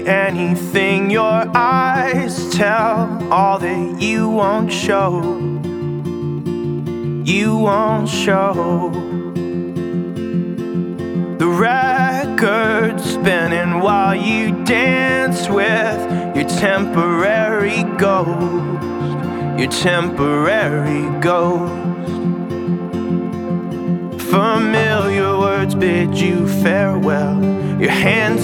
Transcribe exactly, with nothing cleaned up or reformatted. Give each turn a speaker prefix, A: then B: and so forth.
A: say anything your eyes tell, all that you won't show, you won't show. The record's spinning while you dance with your temporary ghost, your temporary ghost. Familiar words bid you farewell. Your hands